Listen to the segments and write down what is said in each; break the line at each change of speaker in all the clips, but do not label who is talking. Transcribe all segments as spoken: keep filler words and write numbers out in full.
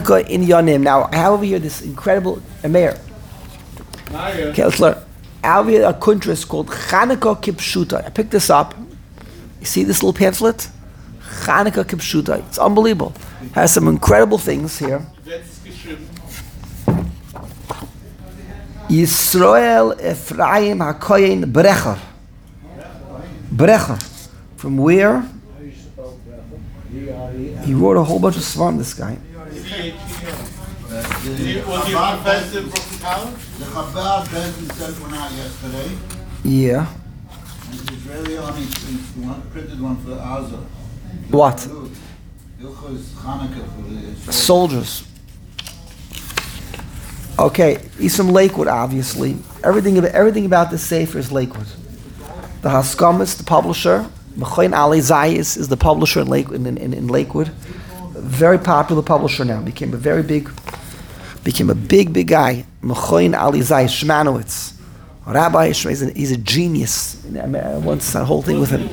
In Yonim. Now, I have over here this incredible Meir. Okay, let's learn. I have here a kuntras called Chanukah Kipshuta. I picked this up. You see this little pamphlet? Chanukah Kipshuta. It's unbelievable. It has some incredible things here. Yisrael Ephraim HaKoyen Brecher. Brecher. From where? He wrote a whole bunch of svarim, this guy.
Was he a professor in Brooklyn College? The Chabad Benson sent one out yesterday.
Yeah.
And the Israeli army printed one for Gaza.
What?
Ilchos Chanukah for the
soldiers. Okay, he's from Lakewood, obviously. Everything about, everything about this sefer is Lakewood. The Haskamis, the publisher, Mechoin Ali Zayis is the publisher in, Lake, in, in, in Lakewood. Very popular publisher now. Became a very big, became a big, big guy. Mechoin Ali Zayis Shmanowitz. Rabbi Shmanowitz, he's a, he's a genius. I, mean, I once that whole thing with him.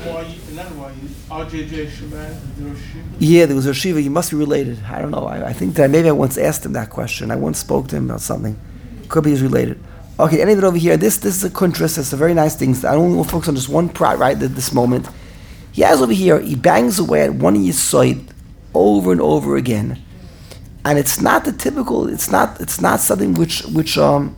Yeah, there was a Shiva. You must be related. I don't know. I, I think that maybe I once asked him that question. I once spoke to him about something. Could be he's related. Okay, anything over here. This this is a kuntras. It's a very nice thing. I don't want to focus on just one part right at this moment. He has over here. He bangs away at one of his side over and over again, and it's not the typical. It's not. It's not something which which um.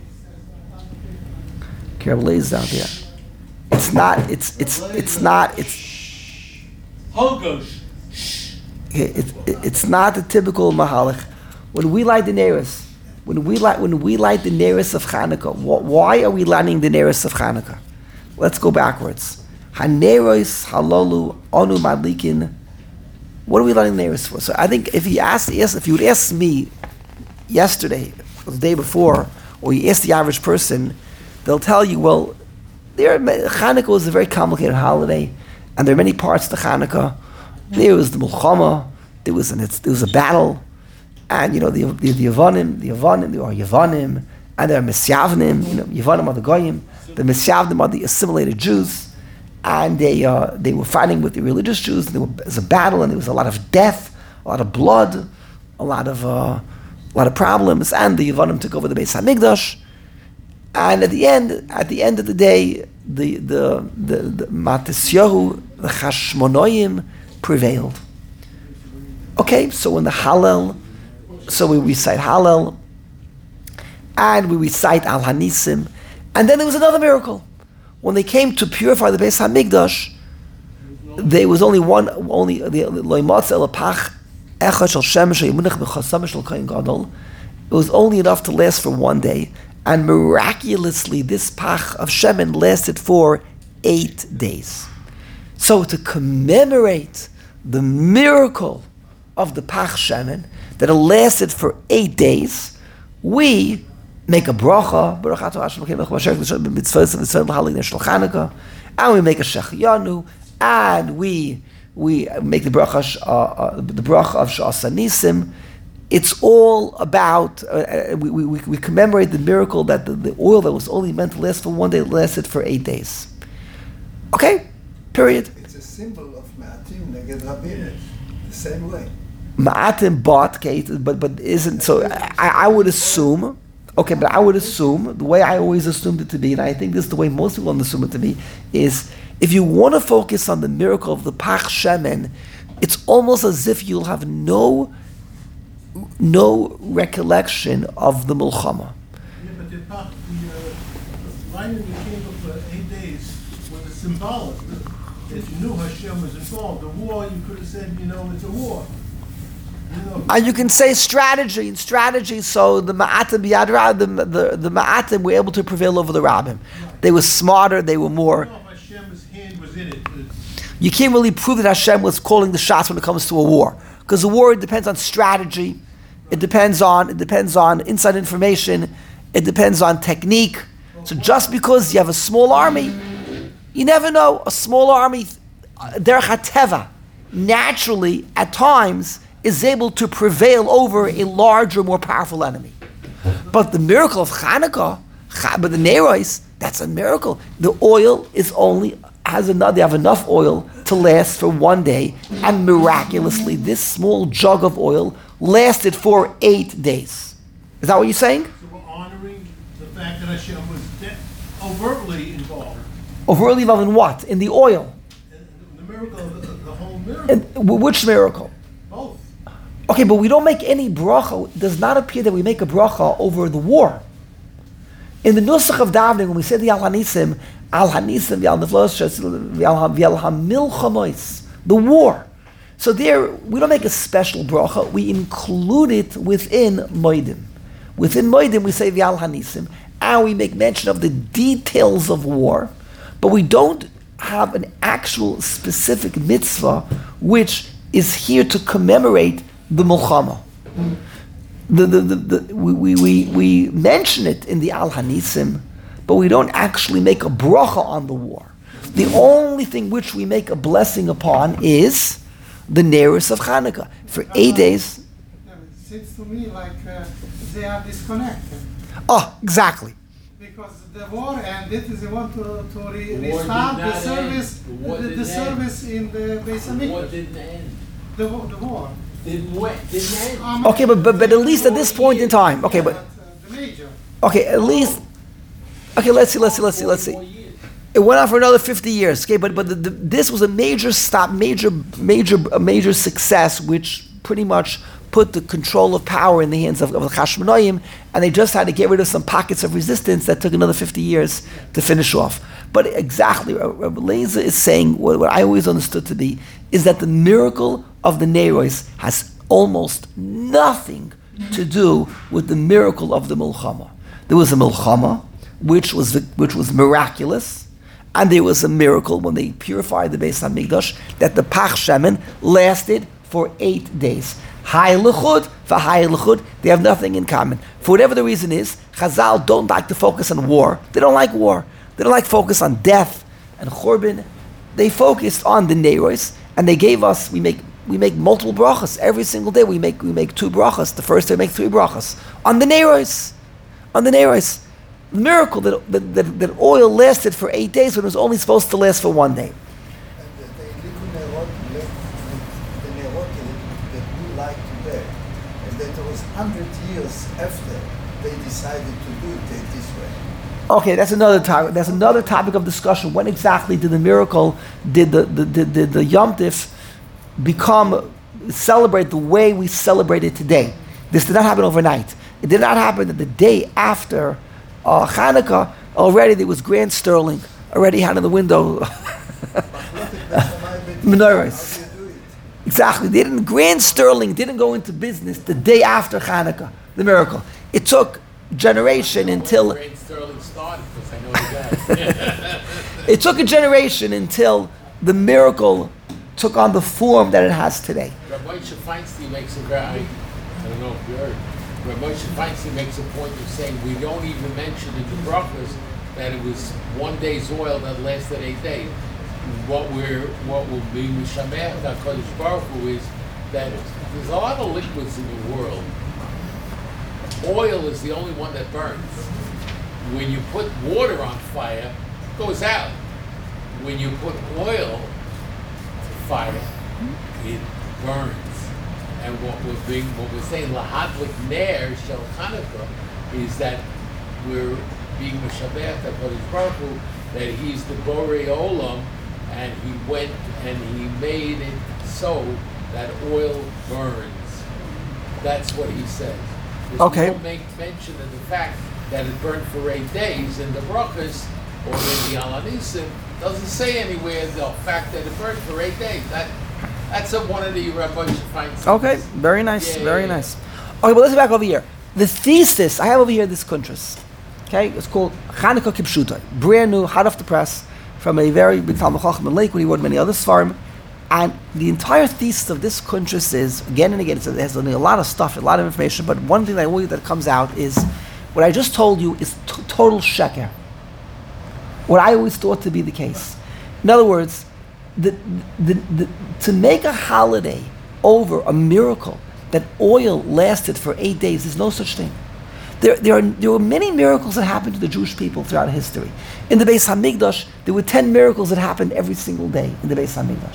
Carol lays out there. It's not. It's it's it's not. It's.
Holgosh.
It, it, it's not the typical mahalach. When we light the neris, when we light when we light the neris of Chanukah, wh- why are we lighting the neris of Chanukah? Let's go backwards. Haneros halolu onu madlikin. What are we lighting the neris for? So I think if he asked, if you would ask me yesterday, or the day before, or you ask the average person, they'll tell you, well, there Chanukah is a very complicated holiday, and there are many parts to Chanukah. There was the Mulchama, there was an, there was a battle, and you know the the, the Yavanim, the Yavanim, there are Yavanim, and there are Misyavnim. You know, Yavanim are the Goyim, the Misyavnim are the assimilated Jews, and they uh, they were fighting with the religious Jews. And there was a battle, and there was a lot of death, a lot of blood, a lot of uh, a lot of problems, and the Yavanim took over the Beis Hamikdash. And at the end, at the end of the day, the the the, the Matisyahu, the Chashmonoim prevailed. Okay, so in the Hallel, so we recite Hallel, and we recite Al Hanisim, and then there was another miracle. When they came to purify the Beis Hamikdash, there was only one, only the Loimatz Elapach Echad Shel Shemesh Yemunach B'Chasam Shel Kohen Gadol. It was only enough to last for one day, and miraculously, this Pach of Shemen lasted for eight days. So to commemorate the miracle of the Pach Shemen, that it lasted for eight days, we make a bracha, and we make a Shechianu, and we we make the bracha, uh, uh, the bracha of Sha'as Nisim. It's all about, uh, we, we, we commemorate the miracle that the, the oil that was only meant to last for one day lasted for eight days. Okay? Period.
It's a symbol of Ma'atim Neged Rabin, the same way.
Ma'atim bought, okay, but, but isn't, so I, I would assume, okay, but I would assume, the way I always assumed it to be, and I think this is the way most people assume it to be, is if you want to focus on the miracle of the Pach Shemen, it's almost as if you'll have no no recollection of the Mulchama.
Yeah, but the Pach, the uh, lighting the candle for eight days was symbolic. If you knew Hashem was involved, the war, you could have said, you know, it's a war. You know,
and you can say strategy and strategy. So the Ma'atim Biyad the the the Ma'atim were able to prevail over the Rabbim. They were smarter. They were more.
I don't know if Hashem's hand was in it.
You can't really prove that Hashem was calling the shots when it comes to a war, because the war depends on strategy. It depends on it depends on inside information. It depends on technique. So just because you have a small army, you never know. A small army, derech hateva, naturally at times is able to prevail over a larger, more powerful enemy. But the miracle of Chanukah, but the Neros, that's a miracle. The oil is only has enough. They have enough oil to last for one day, and miraculously, this small jug of oil lasted for eight days. Is that what you're saying?
So we're honoring the fact that Hashem was de- overtly involved
Overtly involved in what? In the oil.
in the miracle of the, the whole miracle.
And w- which miracle?
Both.
Okay, but we don't make any bracha. It does not appear that we make a bracha over the war. In the Nusach of Davening, when we say the Al Hanisim, Al Hanisim, V'al Neflosh, V'al HaMilchamois, the war. So there, we don't make a special bracha. We include it within Moedim. Within Moedim, we say V'al Hanisim, and we make mention of the details of war, but we don't have an actual specific mitzvah which is here to commemorate the Mulchama. The, the, the, the, we, we, we, we mention it in the Al Hanisim, but we don't actually make a bracha on the war. The only thing which we make a blessing upon is the Neris of Hanukkah. For eight days.
It seems to me like uh, they are disconnected.
Oh, exactly.
Because the war ended, they want to, to re-
The war
restart
did
the
not
service,
end. The war
the, the
didn't
service in the Beis
The war
Hamikdash.
didn't end.
The, wa- the war.
Didn't wait, didn't end.
Um,
Okay, but, but, but at least at this point in time. Okay,
yeah,
but,
uh, the major.
okay, at least, okay, let's see, let's see, let's see, let's see.
Four years.
It went on for another fifty years. Okay, but but the, the, this was a major stop, major major a major success, which pretty much put the control of power in the hands of, of the Chashmonaim, and they just had to get rid of some pockets of resistance that took another fifty years to finish off. But exactly, Rabbi Leza is saying what, what I always understood to be is that the miracle of the Neiros has almost nothing to do with the miracle of the Milchama. There was a Milchama, which was which was miraculous. And there was a miracle when they purified the Beis Hamikdash that the Pach Shemen lasted for eight days. Hay L'chud for Hay L'chud, they have nothing in common. For whatever the reason is, Chazal don't like to focus on war. They don't like war. They don't like to focus on death and Churban. They focused on the Neiros, and they gave us, we make we make multiple brachas. Every single day we make we make two brachas. The first day we make three brachas. On the Neiros. On the Neiros. The miracle that, that, that, that oil lasted for eight days when it was only supposed to last for one day.
And the the Nerot left the Nerot that we like today, and that was hundred years after they decided to do it this way.
Okay, that's another topic. That's another topic of discussion. When exactly did the miracle, did the the the, the, the Yom Tif become celebrate the way we celebrate it today? This did not happen overnight. It did not happen that the day after uh, Hanukkah already there was Grand Sterling already had in the window menorahs.
How do you do it?
Exactly. They didn't. Grand Sterling didn't go into business the day after Hanukkah. The miracle. It took generation until.
When Sterling started, because I know the guy.
It took a generation until the miracle took on the form that it has today.
Rabbi Moshe Feinstein makes a very, I don't know if you heard, Rabbi Moshe Feinstein makes a point of saying we don't even mention in the brachas that it was one day's oil that lasted eight days. What we're, what will be Mishamech HaKadosh Baruch Hu is that there's a lot of liquids in the world. Oil is the only one that burns. When you put water on fire, it goes out. When you put oil to fire, it burns. And what we're being, what we're saying, lahadlik ner shel Chanukah, is that we're being Mishabech HaKadosh Baruch Hu, that He's the Borei Olam, and He went and He made it so that oil burns. That's what He says. There's
Okay.
no make mention of the fact that it burned for eight days in the brachas or in the Al Hanisim. Doesn't say anywhere the fact that it burned for eight days. That that's a, one of the Rabbi finds.
Okay, very nice,
Yeah,
very
yeah, yeah.
nice. Okay, but let's go back over here. The thesis I have over here, this kuntras. Okay, it's called Chanukah Kipshuta, brand new, hot off the press, from a very big Talmud Chacham in Lakewood. He wrote many other svarim, and the entire thesis of this kuntras is again and again. It's, it has a lot of stuff, a lot of information, but one thing that I want you that comes out is what I just told you is t- total sheker. What I always thought to be the case. In other words, the, the, the, to make a holiday over a miracle that oil lasted for eight days, there's no such thing. There, there, are, there were many miracles that happened to the Jewish people throughout history. In the Beis Hamikdash, there were ten miracles that happened every single day in the Beis Hamikdash.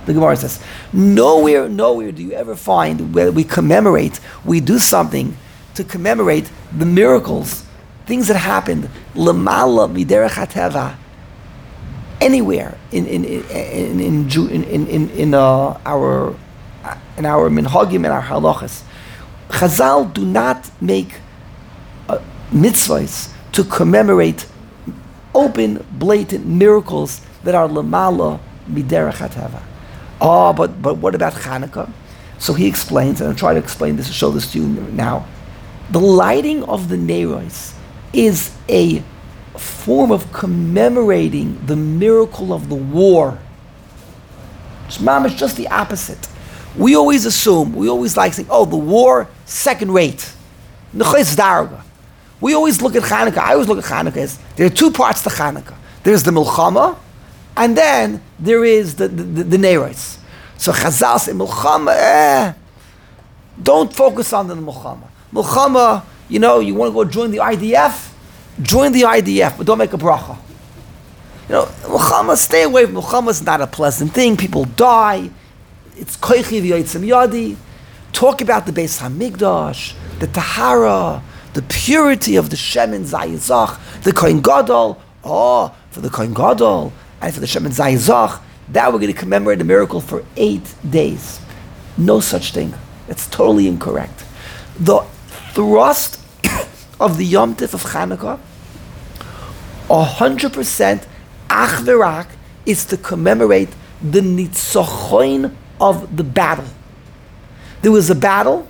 The Gemara says, nowhere, nowhere do you ever find where we commemorate, we do something to commemorate the miracles, things that happened, lamala miderech hateva, anywhere in in in in in in, in, in uh, our in our minhagim and our halachas. Chazal do not make uh, mitzvahs to commemorate open, blatant miracles that are lamala miderech hateva. Oh, but but what about Hanukkah? So he explains, and I'll try to explain this, to show this to you now. The lighting of the Neiros is a form of commemorating the miracle of the war. Shmam is just the opposite. We always assume, we always like saying, oh, the war, second rate. Nechais darga. We always look at Hanukkah, I always look at Hanukkah as, there are two parts to Hanukkah. There's the Milchama, and then there is the, the, the, the Neiros. So Chazal says, Milchama, eh, don't focus on the Milchama. Milchama, you know, you want to go join the I D F? Join the I D F, but don't make a bracha. You know, Milchama, stay away from Milchama. Is not a pleasant thing. People die. It's koichi v'yotzim yadi. Talk about the Beis Hamikdash, the Tahara, the purity of the Shemin Zayizach, the Kohen Gadol. Oh, for the Kohen Gadol and for the Shemin Zayizach, that we're going to commemorate a miracle for eight days. No such thing. It's totally incorrect. The thrust of the Yom Tif of Chanukah, a hundred percent ach v'rak, is to commemorate the nitzochon of the battle. There was a battle.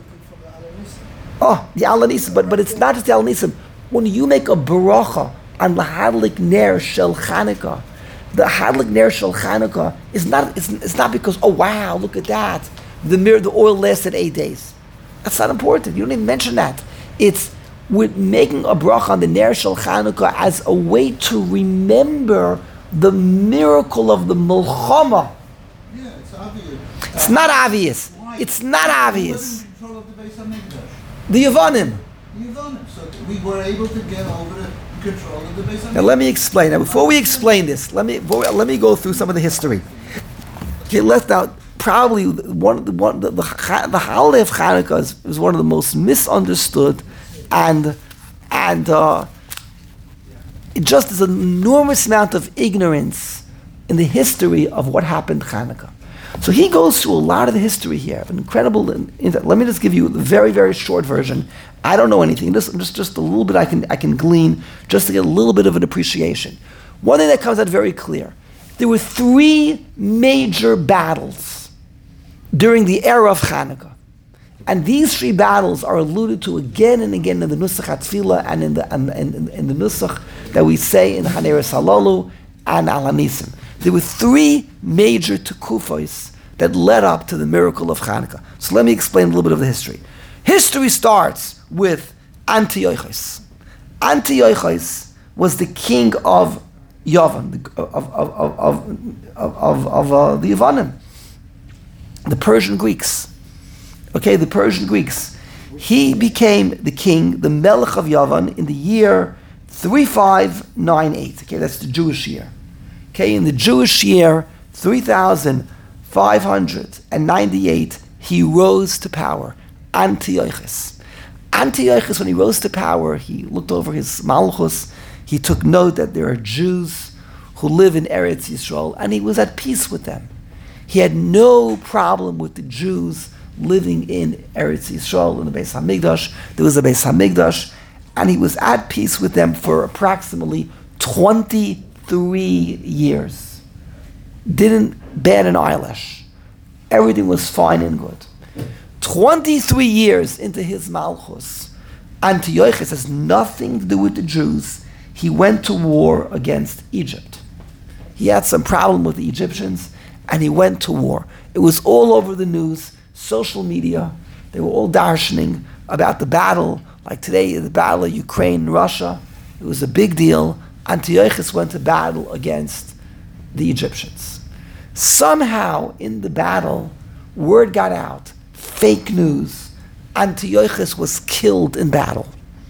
Oh, the Al Nisim, but but it's not just the Al Nisim. When you make a bracha on the Hadlik Ner Shel Chanukah, the Hadlik Ner Shel Chanukah is not it's, it's not because, oh wow, look at that, the mir the oil lasted eight days. That's not important. You don't even mention that. It's with making a bracha on the Ner Shel Chanukah as a way to remember the miracle of the Milchama.
Yeah, it's obvious.
It's not obvious.
Why?
It's not obvious.
Who was in control of the Beis Hamikdash?
The Yavanim.
The Yavanim. So we were able to get over the control of the Beis Hamikdash.
Now let me explain. Now before we explain this, let me before, let me go through some of the history. Okay, let's now probably one of the one the, the, the holiday of Hanukkah is, is one of the most misunderstood, and and uh, it just is an enormous amount of ignorance in the history of what happened Hanukkah. So he goes through a lot of the history here, an incredible. Let me just give you the very very short version. I don't know anything. Just just just a little bit I can I can glean just to get a little bit of an appreciation. One thing that comes out very clear: there were three major battles during the era of Hanukkah. And these three battles are alluded to again and again in the Nusach HaTfilah and in the and, and, in the Nusach that we say in the Haneres Halalu and Al Hanisim. There were three major tekufos that led up to the miracle of Hanukkah. So let me explain a little bit of the history. History starts with Antiochus. Antiochus was the king of Yavan, the, of, of, of, of, of, of, of uh, the Yavanim, the Persian Greeks. Okay, the Persian Greeks. He became the king, the Melech of Yavan, in the year three five nine eight. Okay, that's the Jewish year. Okay, in the Jewish year three thousand five hundred ninety-eight, he rose to power. Antiochus. Antiochus, when he rose to power, he looked over his Malchus. He took note that there are Jews who live in Eretz Yisrael, and he was at peace with them. He had no problem with the Jews living in Eretz Yisrael, in the Beis Hamikdash. There was a Beis Hamikdash, and he was at peace with them for approximately twenty-three years. Didn't bat an eyelash. Everything was fine and good. twenty-three years into his Malchus, Antiochus has nothing to do with the Jews. He went to war against Egypt. He had some problem with the Egyptians, and he went to war. It was all over the news, social media. They were all darshaning about the battle, like today, the battle of Ukraine and Russia. It was a big deal. Antiochus went to battle against the Egyptians. Somehow, in the battle, word got out, fake news. Antiochus was killed in battle.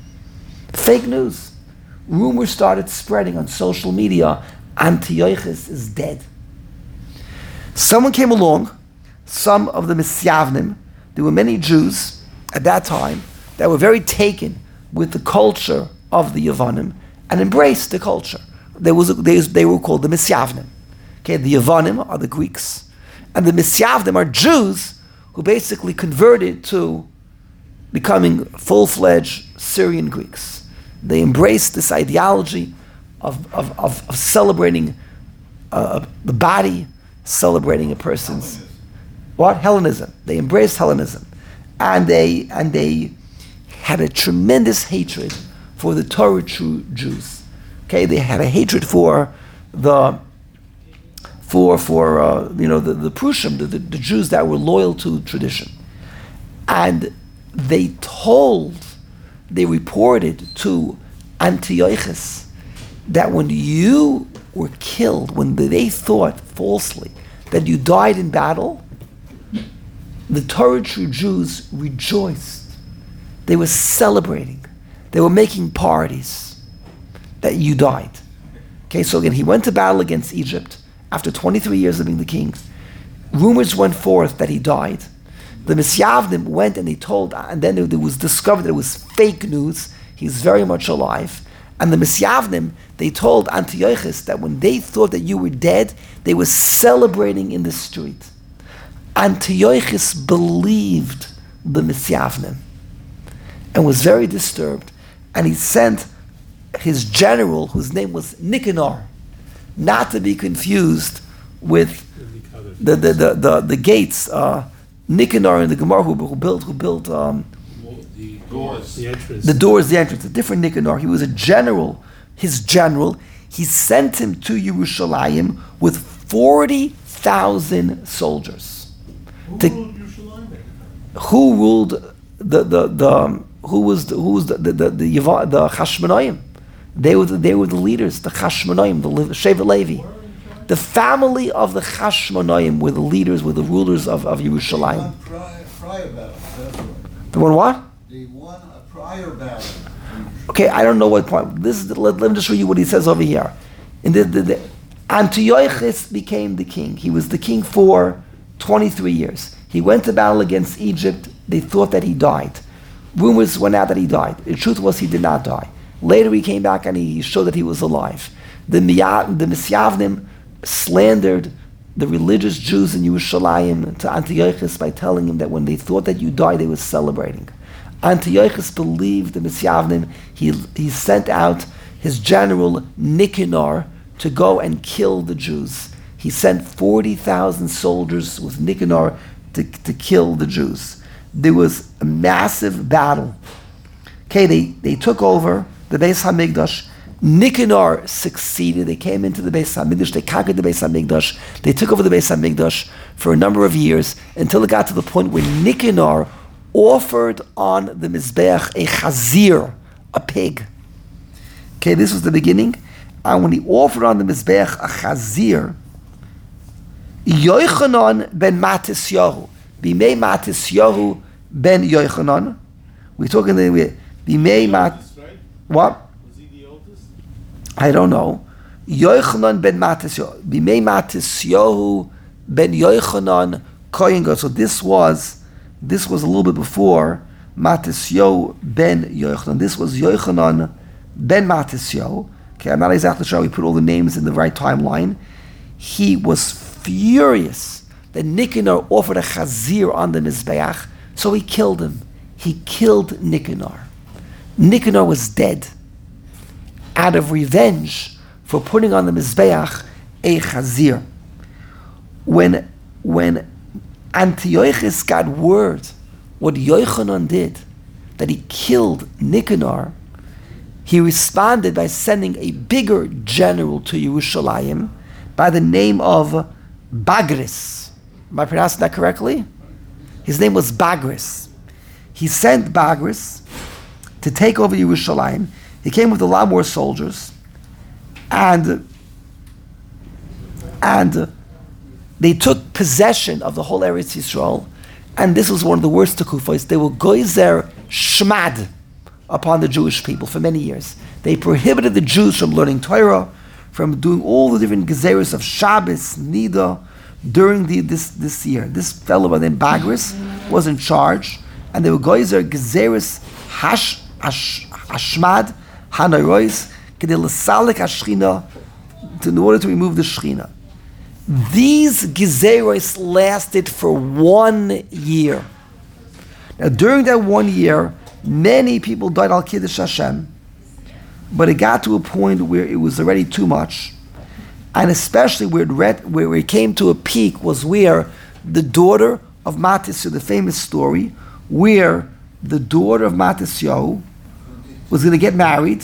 Fake news. Rumors started spreading on social media. Antiochus is dead. Someone came along, some of the Misyavnim. There were many Jews at that time that were very taken with the culture of the Yavanim and embraced the culture. There was a, they, they were called the Misyavnim. Okay, the Yavanim are the Greeks, and the Misyavnim are Jews who basically converted to becoming full-fledged Syrian Greeks. They embraced this ideology of, of, of, of celebrating uh, the body, celebrating a person's what? Hellenism. They embraced Hellenism. And they and they had a tremendous hatred for the Torah true Jews. Okay, they had a hatred for the for for uh, you know the, the Prushim, the, the, the Jews that were loyal to tradition. And they told, they reported to Antiochus that when you were killed, when they thought falsely that you died in battle, the Torah true Jews rejoiced. They were celebrating. They were making parties that you died. Okay, so again, he went to battle against Egypt after twenty-three years of being the king. Rumors went forth that he died. The Misyavnim went and they told, and then it was discovered that it was fake news. He's very much alive. And the Misyavnim, they told Antiochus that when they thought that you were dead, they were celebrating in the street. Antiochus believed the Misyavnim and was very disturbed. And he sent his general, whose name was Nicanor, not to be confused with the the the, the, the gates. Uh, Nicanor in the Gemara who, who built who built um,
The doors. The entrance.
the doors, the entrance. A different Nicanor. He was a general. His general. He sent him to Yerushalayim with forty thousand soldiers.
Who
To-
ruled Yerushalayim?
Who ruled the the the um, who was the, who was the the the, the, Yava- the Chashmonaim? They were the, they were the leaders, the Chashmonaim, the Le- Shevet Levi. The family of the Chashmonaim were the leaders, were the rulers of, of
They
Yerushalayim.
won prior, prior battle. That's why.
The one what?
They won a prior battle.
Okay, I don't know what point. This is the, let, let me just show you what he says over here. In the, the, the Antiochus became the king. He was the king for twenty-three years. He went to battle against Egypt. They thought that he died. Rumors went out that he died. The truth was he did not die. Later he came back and he showed that he was alive. The, Miya- the Misyavnim slandered the religious Jews in Yerushalayim to Antiochus by telling him that when they thought that you died, they were celebrating. Antiochus believed the Misyavnim. He, he sent out his general Nicanor to go and kill the Jews. He sent forty thousand soldiers with Nicanor to, to kill the Jews. There was a massive battle. Okay, they, they took over the Beis HaMikdash. Nicanor succeeded. They came into the Beis HaMikdash. They conquered the Beis HaMikdash. They took over the Beis HaMikdash for a number of years until it got to the point where Nicanor offered on the Mizbeach a chazir, a pig. Okay, this was the beginning. And when he offered on the Mizbeach a chazir, Yochanan ben Matisyahu, Bimei Matisyahu ben Yochanan, we're talking the Bimei Mat, what?
Was he the oldest?
I don't know. Yochanan ben Matisyahu, Bimei Matisyahu ben Yochanan Kohen Gadol. So this was, this was a little bit before Matisyahu ben Yochanan. This was Yochanan ben Matisyahu. Okay, I'm not exactly sure how we put all the names in the right timeline. He was furious that Nicanor offered a chazir on the Mizbeach, so he killed him. He killed Nicanor. Nicanor was dead. Out of revenge for putting on the Mizbeach a chazir. When, when Antiochus got word what Yochanan did, that he killed Nicanor, he responded by sending a bigger general to Yerushalayim by the name of Bagris. Am I pronouncing that correctly? His name was Bagris. He sent Bagris to take over Yerushalayim. He came with a lot more soldiers, and and they took possession of the whole Eretz Yisrael. And this was one of the worst tekufos. They were goyzer shmad upon the Jewish people for many years. They prohibited the Jews from learning Torah, from doing all the different gezeros of Shabbos, Nida, during the, this, this year. This fellow by the name Bagris was in charge, and they were Geyser Gezeris Hash Hash Hashmad Hanarois Kedei L'Salik Hashchina, in order to remove the Shechina. These Gezeros lasted for one year. Now, during that one year, many people died al Kiddush Hashem, but it got to a point where it was already too much, and especially where it, read, where it came to a peak was where the daughter of Matisyahu, the famous story, where the daughter of Matisyahu was going to get married.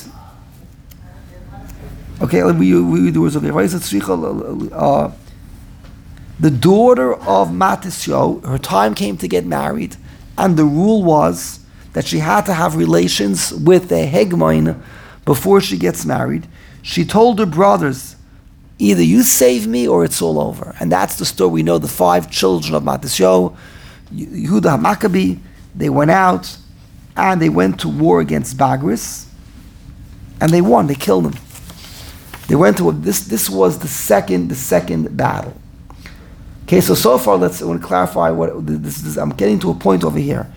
Okay, we we do it. Okay, uh, the daughter of Matisyahu, her time came to get married, and the rule was that she had to have relations with the Hegmoin before she gets married. She told her brothers, either you save me or it's all over. And that's the story. We know the five children of Matisyahu, Yehuda HaMaccabi, they went out and they went to war against Bagris, and they won. They killed him. They went to a, this. This was the second, the second battle. Okay, so so far, let's I want to clarify what this is. I'm getting to a point over here.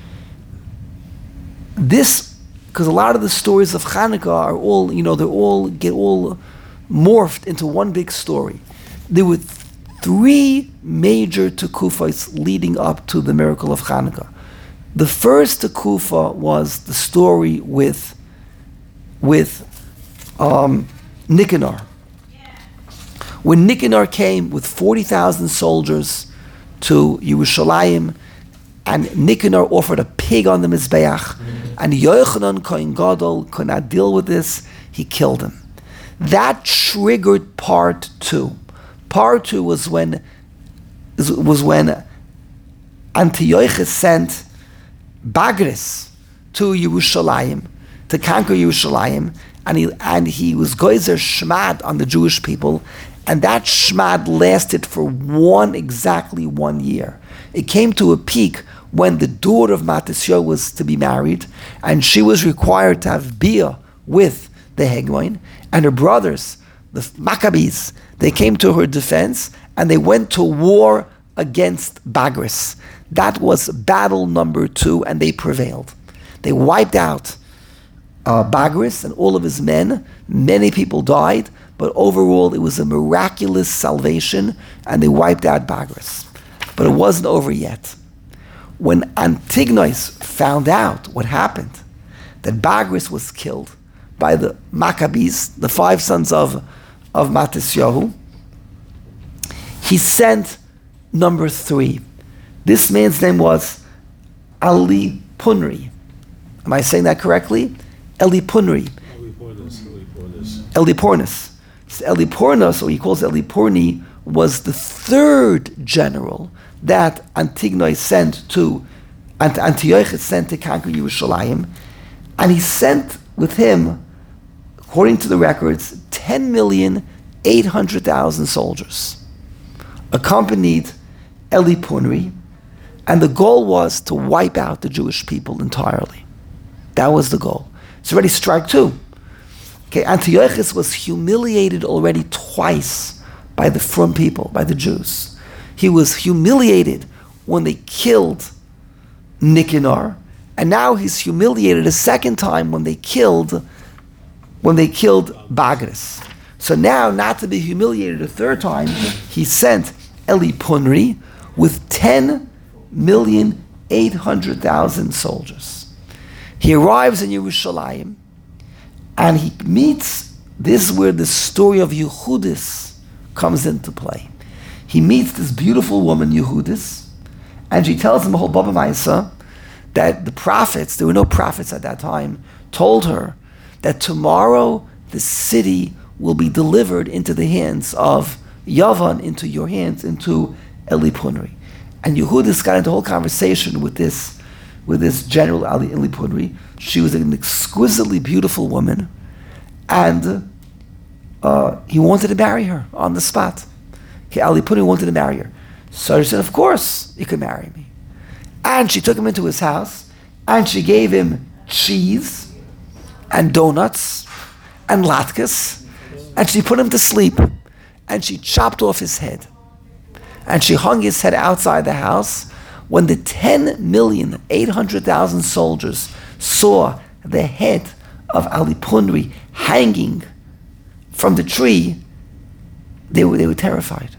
This, because a lot of the stories of Hanukkah are all, you know, they're all get all morphed into one big story. There were th- three major tekufos leading up to the miracle of Hanukkah. The first tekufa was the story with with um, Nicanor. When Nicanor came with forty thousand soldiers to Yerushalayim, and Nicanor offered a pig on the Mizbeach, and Yochanan Kohen Gadol could not deal with this, he killed him. That triggered part two. Part two was when was when Antiochus sent Bagris to Yerushalayim to conquer Yerushalayim, and he and he was goyzer shmad on the Jewish people, and that shmad lasted for one exactly one year. It came to a peak when the daughter of Matisyahu was to be married, and she was required to have bia with the Hegmoin, and her brothers, the Maccabees, they came to her defense, and they went to war against Bagris. That was battle number two, and they prevailed. They wiped out uh, Bagris and all of his men. Many people died, but overall it was a miraculous salvation, and they wiped out Bagris. But it wasn't over yet. When Antignos found out what happened, that Bagris was killed by the Maccabees, the five sons of, of Matisyahu, he sent number three. This man's name was Ali Punri. Am I saying that correctly? Elipunri. Elipornis. Elipornis, or he calls Elipurni, was the third general that Antignos sent to, Ant- Antiochus sent to conquer Yerushalayim, and he sent with him, according to the records, ten million eight hundred thousand soldiers, accompanied Elipunri, and the goal was to wipe out the Jewish people entirely. That was the goal. It's already strike two. Okay, Antiochus was humiliated already twice by the Frum people, by the Jews. He was humiliated when they killed Nicanor, and now he's humiliated a second time when they killed when they killed Bagris. So now, not to be humiliated a third time, he sent Elipunri with ten million eight hundred thousand soldiers. He arrives in Yerushalayim, and he meets, this is where the story of Yehudis comes into play. He meets this beautiful woman, Yehudis, and she tells him a whole Baba Maisa that the prophets, there were no prophets at that time, told her that tomorrow the city will be delivered into the hands of Yavan, into your hands, into Elipunri. And Yehudis got into a whole conversation with this with this general Ali Elipunri. She was an exquisitely beautiful woman, and uh, he wanted to marry her on the spot. Okay, Elipunri wanted to marry her. So she said, of course you can marry me. And she took him into his house, and she gave him cheese and donuts and latkes, and she put him to sleep, and she chopped off his head. and she hung his head outside the house. When the ten million eight hundred thousand soldiers saw the head of Ali Pundri hanging from the tree, they were, they were terrified.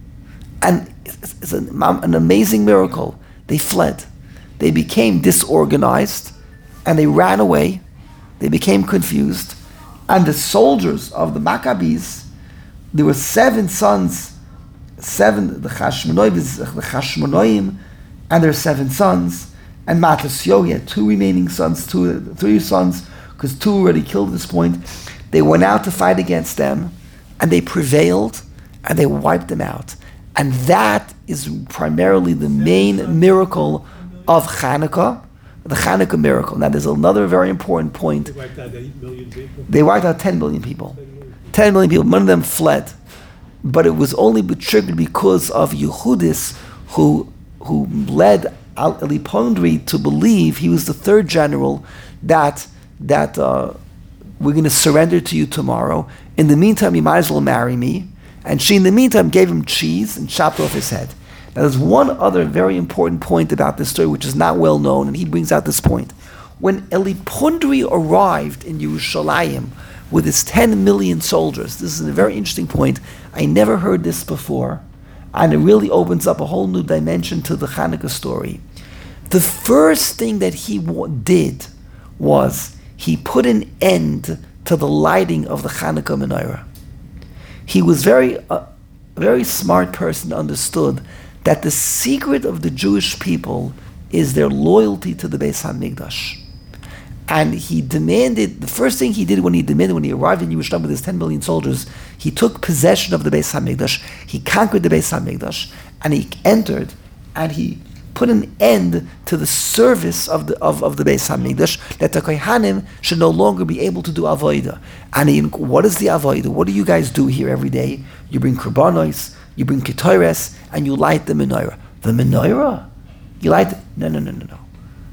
And it's, it's an, an amazing miracle. They fled. They became disorganized, and they ran away. They became confused. And the soldiers of the Maccabees, there were seven sons, seven, the Chashmonoim, the Chashmonoim, and their seven sons. And Matasyo, he had two remaining sons, two, three sons, because two already killed at this point. They went out to fight against them, and they prevailed, and they wiped them out. And that is primarily the main miracle of Hanukkah, the Hanukkah miracle. Now, there's another very important point.
They wiped out eight million people.
They wiped out ten million people. ten million people. None of them fled. But it was only triggered because of Yehudis, who who led Eli Pondri to believe he was the third general that that uh, we're going to surrender to you tomorrow. In the meantime, you might as well marry me. And she, in the meantime, gave him cheese and chopped off his head. Now, there's one other very important point about this story, which is not well known, and he brings out this point. When Eli Pondri arrived in Yerushalayim with his ten million soldiers, this is a very interesting point. I never heard this before, and it really opens up a whole new dimension to the Hanukkah story. The first thing that he w- did was he put an end to the lighting of the Hanukkah menorah. He was very, uh, very smart person, understood that the secret of the Jewish people is their loyalty to the Beis HaMikdash. And he demanded, the first thing he did when he demanded, when he arrived in Yerushalayim with his ten million soldiers, he took possession of the Beis HaMikdash, he conquered the Beis HaMikdash, and he entered, and he put an end to the service of the of, of the Beis HaMikdash, that the Kohanim should no longer be able to do avodah. And he, what is the avodah? What do you guys do here every day? You bring korbanos, you bring ketores, and you light the menorah. The menorah? You light the, no, no, no, no, no.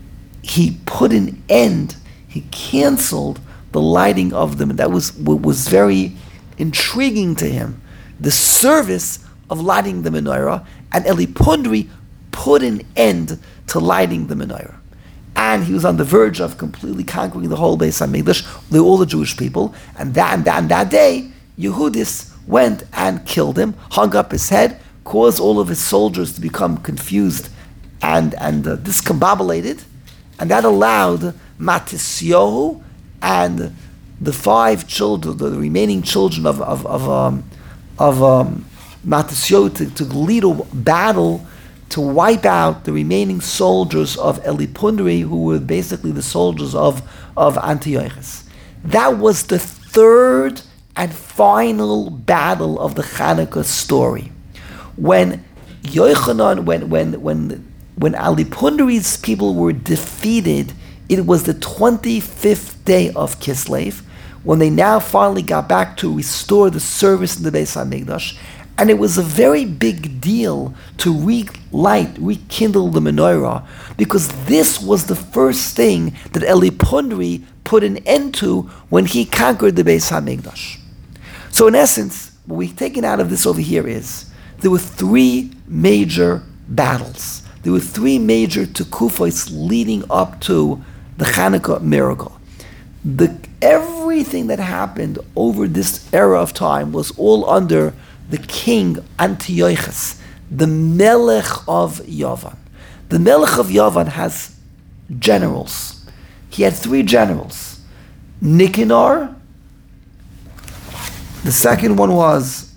He put an end, he canceled the lighting of them. That was what was very intriguing to him. The service of lighting the menorah, and Eli Pondri put an end to lighting the menorah. And he was on the verge of completely conquering the whole Beis HaMikdash, all the Jewish people. And that, and that, and that day, Yehudis went and killed him, hung up his head, caused all of his soldiers to become confused and, and uh, discombobulated. And that allowed Matisyahu and the five children, the remaining children of of of, um, of um, Matisyahu to, to lead a battle to wipe out the remaining soldiers of Eli Pondri, who were basically the soldiers of, of Antiochus. That was the third and final battle of the Hanukkah story. When Yochanan, when when when when Ali Pondri's people were defeated, it was the twenty-fifth day of Kislev, when they now finally got back to restore the service in the Beis HaMikdash. And it was a very big deal to relight, rekindle the menorah, because this was the first thing that Eli Pondri put an end to when he conquered the Beis HaMikdash. So in essence, what we've taken out of this over here is, there were three major battles. There were three major tekufos leading up to the Hanukkah miracle. The, everything that happened over this era of time was all under the king Antiochus, the Melech of Yavan. The Melech of Yavan has generals. He had three generals. Nicanor, the second one was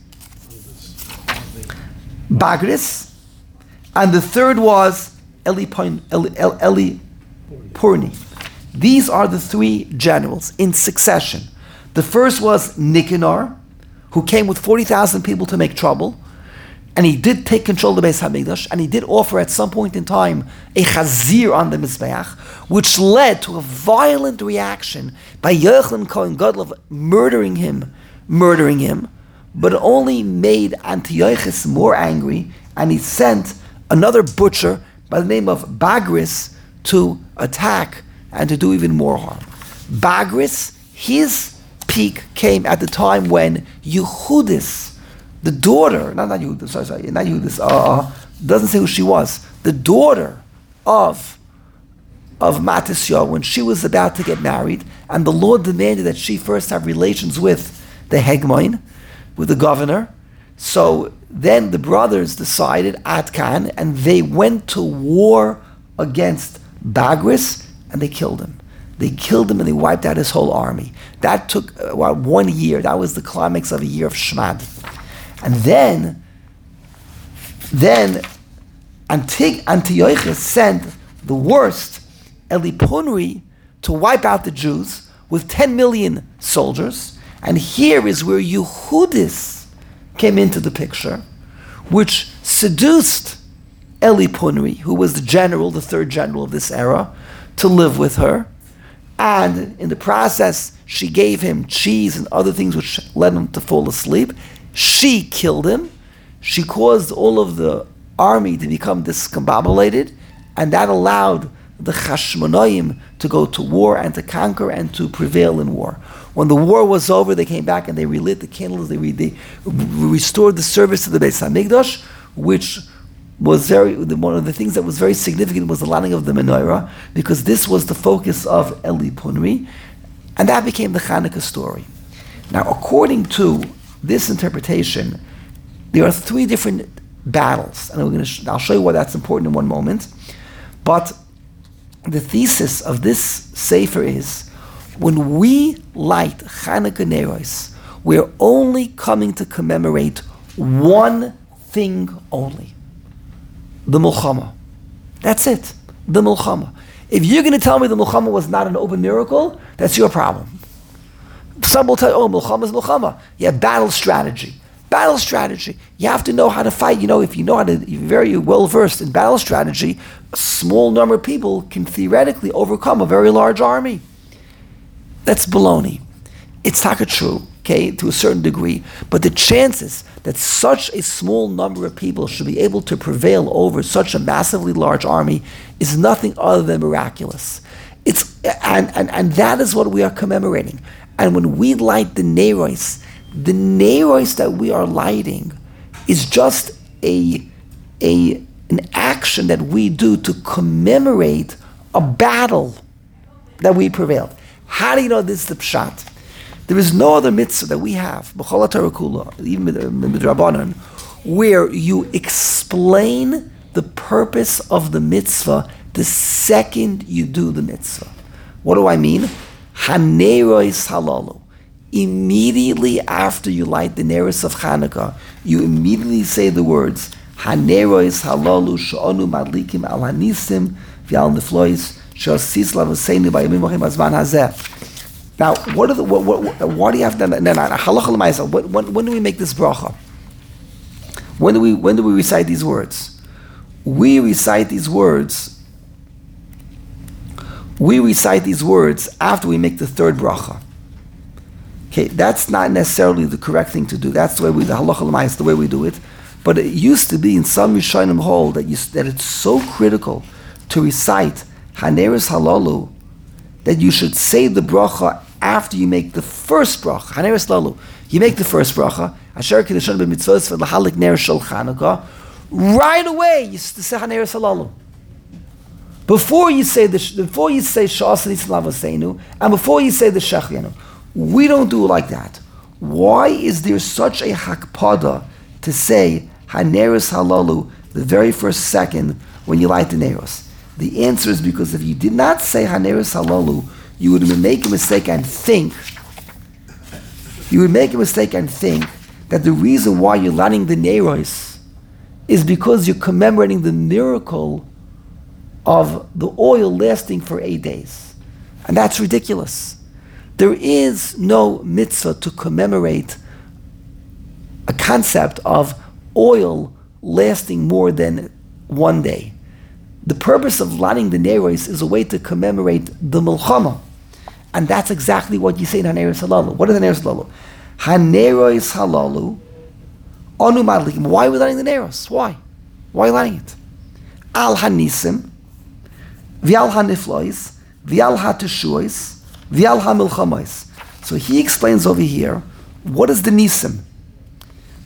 Bagris, and the third was Eli, Eli, Eli Purni. These are the three generals in succession. The first was Nicanor, who came with forty thousand people to make trouble, and he did take control of the Beis HaMikdash, and he did offer at some point in time a chazir on the Mizbeach, which led to a violent reaction by Yochanan Kohen Gadol murdering him, murdering him, but it only made Antiochus more angry, and he sent another butcher by the name of Bagris to attack and to do even more harm. Bagris, his peak came at the time when Yehudis the daughter, not, not Yehuda, sorry, sorry, not Yehuda, uh, doesn't say who she was, the daughter of of Matisyahu, when she was about to get married, and the Lord demanded that she first have relations with the Hegmoin, with the governor. So then the brothers decided, Atkan, and they went to war against Bagris, and they killed him. They killed him and they wiped out his whole army. That took about one year. That was the climax of a year of Shmad. And then, then Antig- Antiochus sent the worst, Elipunri, to wipe out the Jews with ten million soldiers. And here is where Yehudis came into the picture, which seduced Elipunri, who was the general, the third general of this era, to live with her. And in the process, she gave him cheese and other things which led him to fall asleep. She killed him. She caused all of the army to become discombobulated, and that allowed the Chashmonaim to go to war and to conquer and to prevail in war. When the war was over, they came back and they relit the candles, they, re- they restored the service to the Beis HaMikdash, which was very, one of the things that was very significant was the lighting of the menorah, because this was the focus of Elipunri, and that became the Hanukkah story. Now, according to this interpretation, there are three different battles, and we're going to sh- I'll show you why that's important in one moment. But the thesis of this sefer is, when we light Hanukkah Neros, we're only coming to commemorate one thing only: the Milchama. That's it, the Milchama. If you're going to tell me the Milchama was not an open miracle, that's your problem. Some will tell you, oh, Milchama is Milchama. Yeah, battle strategy. Battle strategy. You have to know how to fight. You know, if you know how to, you're very well versed in battle strategy, a small number of people can theoretically overcome a very large army. That's baloney. It's taka true, okay, to a certain degree, but the chances that such a small number of people should be able to prevail over such a massively large army is nothing other than miraculous. It's and and, and that is what we are commemorating. And when we light the Neros, the Neros that we are lighting is just a, a an action that we do to commemorate a battle that we prevailed. How do you know this is the pshat? There is no other mitzvah that we have, b'chol Torah kula, even midrabanan, where you explain the purpose of the mitzvah the second you do the mitzvah. What do I mean? Haneros halalu. Immediately after you light the neros of Hanukkah, you immediately say the words Haneros halalu she'onu madlikim al hanisim v'al neflois she'osis lavosenu b'yamim ha'chim b'zman hazeh. Now, what are the what, what, what do you have to? No, no, halacha l'maisa. When, when do we make this bracha? When do we when do we recite these words? We recite these words. We recite these words after we make the third bracha. Okay, that's not necessarily the correct thing to do. That's the way we the halacha l'maisa, the way we do it. But it used to be in some Rishonim hold that you, that it's so critical to recite Haneros halalu that you should say the bracha after you make the first bracha. Haneros halalu. You make the first bracha. Asher kedushan b'mitzvos v'lahalik ner shel Chanukah. Right away, you say Haneros halalu. Before you say the before you say Sha'asan Yitzhak Lavosenu, and before you say the Shechianu. We don't do it like that. Why is there such a hakpada to say Haneros halalu the very first second when you light the neros? The answer is because if you did not say Haneros halalu, you would make a mistake and think, you would make a mistake and think that the reason why you're lighting the neros is because you're commemorating the miracle of the oil lasting for eight days. And that's ridiculous. There is no mitzvah to commemorate a concept of oil lasting more than one day. The purpose of lighting the neros is a way to commemorate the milchama. And that's exactly what you say in Haneros halalu. What is Haneros halalu? Haneros halalu anu madlikim. Why are we lighting the neros? Why? Why are you lighting it? Al hanisim, v'al haniflois, v'al hateshuos, v'al hamilchamos. So he explains over here, what is the nisim?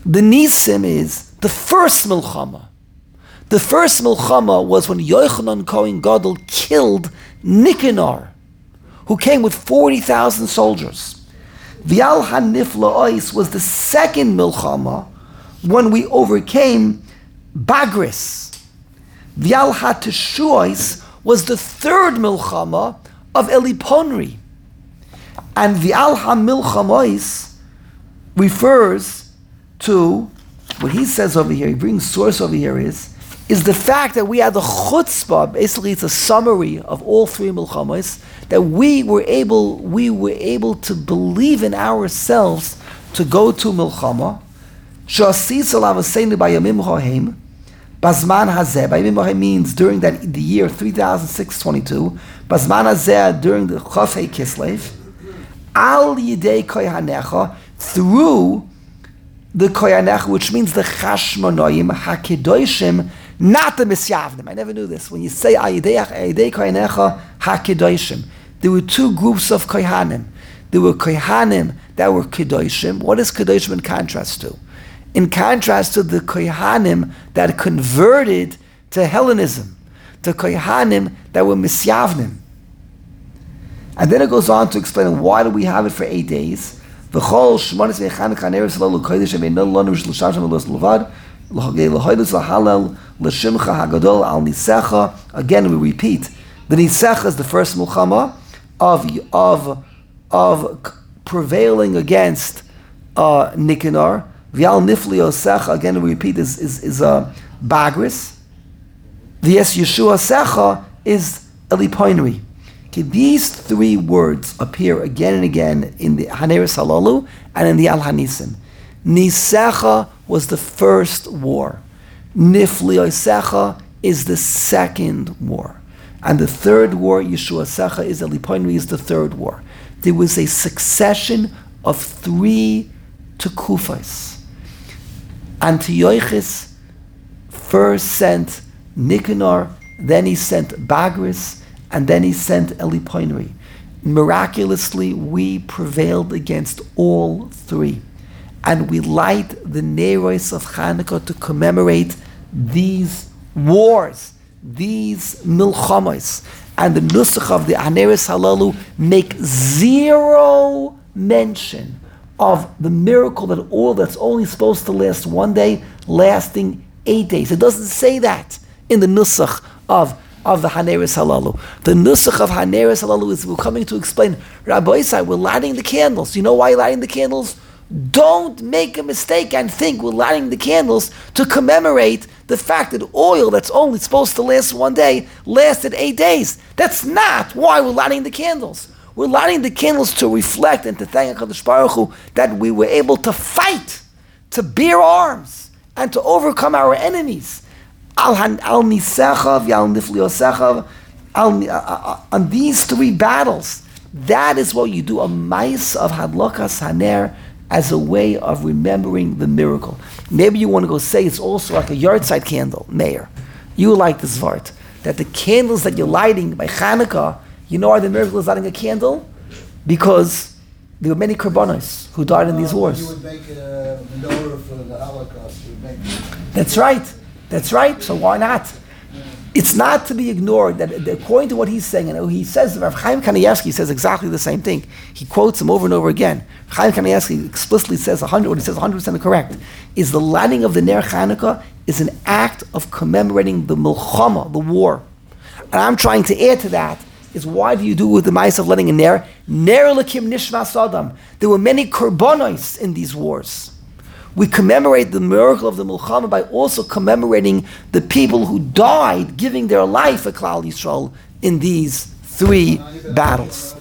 The Nisim is the first Milchama. The first Milchama was when Yochanan Kohen Gadol killed Nicanor, who came with forty thousand soldiers. Vial HaNifla Ois was the second Milchama when we overcame Bagris. Vial HaTeshuos was the third Milchama of Eliponri. And Vial HaMilchamois refers to, what he says over here, he brings source over here is, is the fact that we had the chutzpah, basically it's a summary of all three milchamos, that we were able, we were able to believe in ourselves to go to milchama. Shasisa lavaseinu bayamim hohem, bazman hazeh. Bayamim hohem means during that the year three thousand six hundred twenty-two. Bazman hazeh during the Chafei Kislev. Al yidei kohanecha, through the kohanecha, which means the chashmonoyim hakedoshim, not the misyavnim. I never knew this. When you say al yidei kohanecha hakedoshim, there were two groups of kohanim. There were kohanim that were kedoshim. What is kedoshim in contrast to? In contrast to the kohanim that converted to Hellenism, the kohanim that were misyavnim. And then it goes on to explain why do we have it for eight days. V'chol shmonis ve'chanukah neres halalu kodesh ve'no lanu shloshah shemos levad l'hoydus l'halal l'shimcha hagadol al nisecha. Again, we repeat, the nisecha is the first milchama of of of prevailing against uh, Nicanor. V'al nifli osecha. Again, we repeat, is is is a uh, Bagris. V'yes Yeshua secha is Elipoinri. Okay, these three words appear again and again in the Haneres Halalu and in the Al Hanisim. Nisecha was the first war. Nifli Osecha is the second war. And the third war, Yeshua Secha, is Elipoinri, is the third war. There was a succession of three Tekufos. Antiochus first sent Nicanor, then he sent Bagris, and then he sent Elipoinri. Miraculously, we prevailed against all three. And we light the Neros of Chanukah to commemorate these wars, these milchamos. And the Nusach of the Haneres Halalu make zero mention of the miracle that all that's only supposed to last one day, lasting eight days. It doesn't say that in the Nusach of of the Haneres Halalu. The Nusach of Haneres Halalu is we're coming to explain, Rabbi Isai, we're lighting the candles. You know why you're lighting the candles? Don't make a mistake and think we're lighting the candles to commemorate the fact that oil that's only supposed to last one day lasted eight days. That's not why we're lighting the candles. We're lighting the candles to reflect and to thank HaKadosh Baruch Hu that we were able to fight, to bear arms, and to overcome our enemies. Al nisecha v'al nifli osecha, on these three battles, that is what you do, a mais of hadlakas haner, as a way of remembering the miracle. Maybe you want to go say it's also like a yahrzeit candle, Mayor. You like this vart, that the candles that you're lighting by Chanukah, you know why the miracle is lighting a candle? Because there were many korbanos who died in these wars.
You would make a menorah for the Holocaust. You would make
That's right. That's right. So why not? It's not to be ignored that according to what he's saying, and he says, Rav Chaim Kanievsky says exactly the same thing. He quotes him over and over again. Chaim Kanievsky explicitly says one hundred, what he says one hundred percent correct, is the lighting of the Ner Chanukah is an act of commemorating the Milchama, the war. And I'm trying to add to that, is why do you do with the mice of letting a Ner? Ner Lakim Nishmas Adam. There were many korbanos in these wars. We commemorate the miracle of the Milchama by also commemorating the people who died giving their life for Klal Yisrael in these three battles.